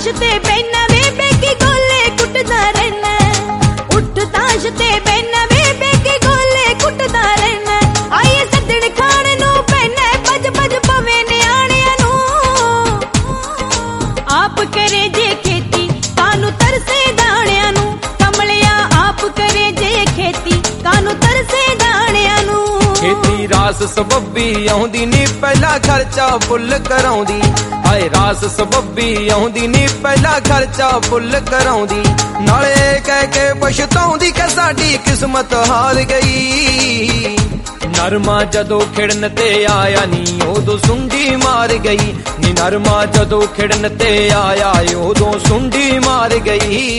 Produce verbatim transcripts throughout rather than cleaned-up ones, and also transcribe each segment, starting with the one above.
ਤਾਸ਼ ਤੇ ਬੈਨਾ ਵੇ ਬੇਕੀ ਗੋਲੇ ਕੁੱਟਦਾ ਰਹਿਣਾ, ਉੱਠ ਤਾਸ਼ ਤੇ ਬੈਨਾ ਵੇ ਬੇਕੀ ਗੋਲੇ ਕੁੱਟਦਾ ਰਹਿਣਾ। ਆਈਏ ਸੱਦਣ ਖਾਣ ਨੂੰ ਪੈਣਾ ਭੱਜ ਭੱਜ ਪਵੇ ਨਿਆਣਿਆਂ ਨੂੰ, ਆਪ ਕਰੇ ਜੇ ਖੇਤੀ ਕਾਨੂੰ ਤਰਸੇ ਦਾਣਿਆਂ ਨੂੰ, ਕਮਲਿਆ ਆਪ ਕਰੇ ਜੇ ਖੇਤੀ ਕਾਨੂੰ ਤਰਸੇ ਦਾਣਿਆਂ ਨੂੰ। ਖੇਤੀ ਰਾਸ ਸਬੱਬੀ ਆਉਂਦੀ ਨੀ ਪਹਿਲਾ ਖਰਚਾ ਫੁੱਲ ਕਰਾਉਂਦੀ, ਹਾਏ ਰਾਸ ਸਬੱਬੀ ਆਉਂਦੀ ਨੀ ਪਹਿਲਾ ਖਰਚਾ ਫੁੱਲ ਕਰਾਉਂਦੀ। ਨਾਲੇ ਕਹਿ ਕੇ ਪਛਤਾਉਂਦੀ ਕਿ ਸਾਡੀ ਕਿਸਮਤ ਹਾਰ ਗਈ, ਨਰਮਾ ਜਦੋਂ ਖਿੜਨ ਤੇ ਆਇਆ ਨੀ ਉਦੋਂ ਸੁੰਡੀ ਮਾਰ ਗਈ, ਨੀ ਨਰਮਾ ਜਦੋਂ ਖਿੜਨ ਤੇ ਆਇਆ ਉਦੋਂ ਸੁੰਡੀ ਮਾਰ ਗਈ।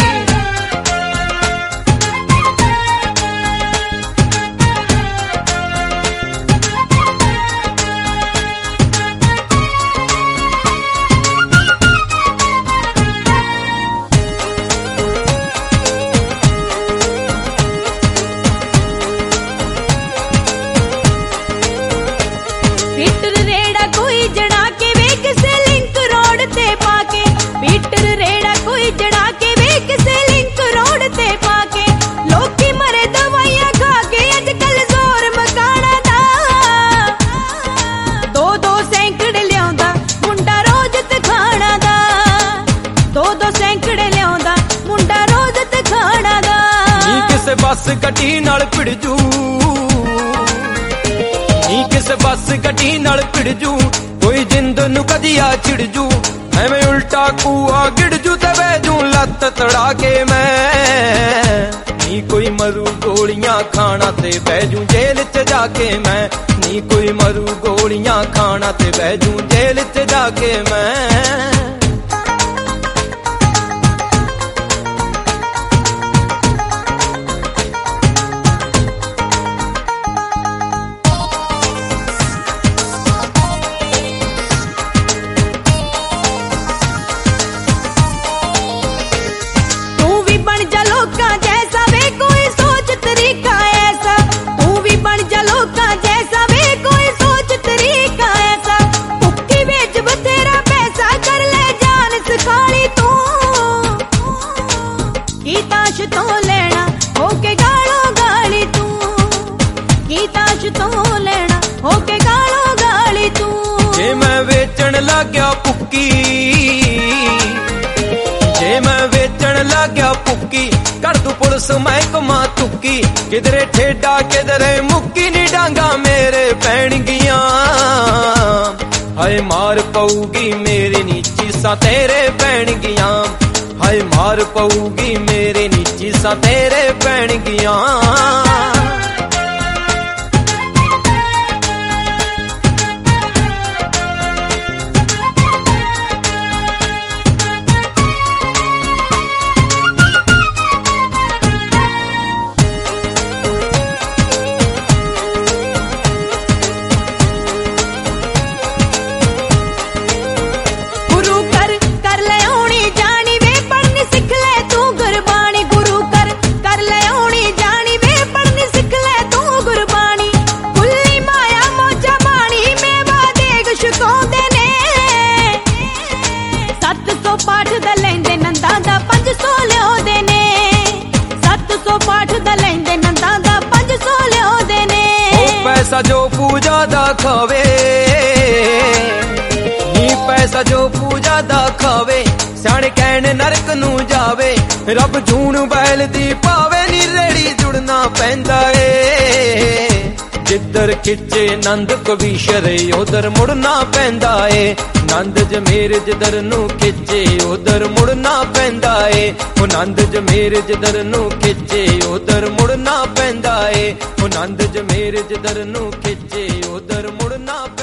ਪੀਟਰ ਰੇੜਾ ਕੋਈ ਜੜਾ ਕੇ ਵੇ ਕਿਸੇ ਲਿੰਕ ਰੋਡ ਤੇ ਪਾ ਕੇ, ਪੀਟਰ ਰੇੜਾ ਕੋਈ ਜੜਾ ਕੇ ਵੇ ਕਿਸੇ ਲਿੰਕ ਰੋਡ ਤੇ ਪਾ ਕੇ। ਲੋਕੀ ਮਰੇ ਦਵਾਈਆਂ ਖਾ ਕੇ ਅੱਜ ਕੱਲ ਜ਼ੋਰ ਮਕਾਣਾ ਦਾ, ਦੋ ਦੋ ਸੈਂਕੜੇ ਲਿਆਉਂਦਾ ਮੁੰਡਾ ਰੋਜ਼ ਤਖਾਣਾ ਦਾ, ਦੋ ਦੋ ਸੈਂਕੜੇ ਲਿਆਉਂਦਾ ਮੁੰਡਾ ਰੋਜ਼ ਤਖਾਣਾ ਦਾ। ਨੀ ਕਿਸੇ ਬੱਸ ਗੱਡੀ ਨਾਲ ਭਿੜ ਜੂ, ਨੀ ਕਿਸੇ ਬੱਸ ਗੱਡੀ ਨਾਲ ਭਿੜ ਜੂ, ਕੋਈ ਜਿੰਦ ਨੂੰ ਕਦੀਆ ਛਿੜ ਜੂ, ਐਵੇਂ ਉਲਟਾ ਕੂਆ ਗਿੜ ਜੂ ਤੇ ਬਹਿ ਜੂ ਲੱਤ ਤੜਾ ਕੇ ਮੈਂ। ਨੀ ਕੋਈ ਮਰੂ ਗੋਲੀਆਂ ਖਾਣਾ ਤੇ ਬਹਿ ਜੂ ਜੇਲ੍ਹ ਚ ਜਾ ਕੇ ਮੈਂ, ਨੀ ਕੋਈ ਮਰੂ ਗੋਲੀਆਂ ਖਾਣਾ ਤੇ ਬਹਿ ਜੂ ਜੇਲ੍ਹ ਚ ਜਾ ਕੇ ਮੈਂ। ਤਾਸ਼ ਤੋਂ ਲੈਣਾ ਹੋ ਕੇ ਗਾਲੋਂ ਗਾਲੀ ਤੂੰ, ਕੀ ਤਾਸ਼ ਤੋਂ ਲੈਣਾ ਹੋ ਕੇ ਗਾਲੋਂ ਗਾਲੀ ਤੂੰ। ਜੇ ਮੈਂ ਵੇਚਣ ਲੱਗਿਆ ਭੁੱਕੀ, ਜੇ ਮੈਂ ਵੇਚਣ ਲੱਗਿਆ ਭੁੱਕੀ, ਕਰ ਦੂ ਪੁਲਿਸ ਮਹਿਕਮਾ ਤੁੱਕੀ, ਕਿਧਰੇ ਠੇਡਾ ਕਿਧਰੇ ਮੁੱਕੀ ਨੀ ਡਾਂਗਾ ਮੇਰੇ ਪੈਣਗੀਆਂ। ਹਾਏ ਮਾਰ ਪਊਗੀ ਮੇਰੇ ਨੀ ਚੀਸਾਂ ਤੇਰੇ ਪੈਣਗੀਆਂ, ਹਾਏ ਮਾਰ ਪਊਗੀ ਮੇਰੇ ਨੀ ਚੀਸਾਂ ਤੇਰੇ ਪੈਣਗੀਆਂ। ਪਾਠ ਦਾ ਲੈਂਦੇ ਨੰਦਾਂ ਦਾ ਪੰਜ ਸੌ ਲਿਆਉਂਦੇ ਨੇ, ਸੱਤ ਸੌ ਪਾਠ ਦਾ ਲੈਂਦੇ ਨੰਦਾਂ ਦਾ ਪੰਜ ਸੌ ਲਿਆਉਂਦੇ ਨੇ। ਉਹ ਪੈਸਾ ਜੋ ਪੂਜਾ ਦਾ ਖਾਵੇ, ਨੀ ਪੈਸਾ ਜੋ ਪੂਜਾ ਦਾ ਖਾਵੇ, ਸਿਆਣੇ ਕਹਿਣ ਨਰਕ ਨੂੰ ਜਾਵੇ, ਰੱਬ ਜੂਣ ਬੈਲ ਦੀ ਪਾਵੇ ਨੀ ਰੇੜੀ ਜੁੜਨਾ ਪੈਂਦਾ ਏ। ਜਿੱਧਰ ਖਿੱਚੇ ਨੰਦ ਕਵੀਸ਼ਰ ਉਧਰ ਮੁੜਨਾ ਪੈਂਦਾ ਏ, ਨੰਦ ਜਮੇਰ ਜਿੱਧਰ ਨੂੰ ਖਿੱਚੇ ਉਧਰ ਮੁੜਨਾ ਪੈਂਦਾ ਏ, ਉਹ ਨੰਦ ਜਮੇਰ ਜਿੱਧਰ ਨੂੰ ਖਿੱਚੇ ਉਧਰ ਮੁੜਨਾ ਪੈਂਦਾ ਏ, ਉਹ ਨੰਦ ਜਮੇਰ ਜਿੱਧਰ ਨੂੰ ਖਿੱਚੇ ਉਧਰ ਮੁੜਨਾ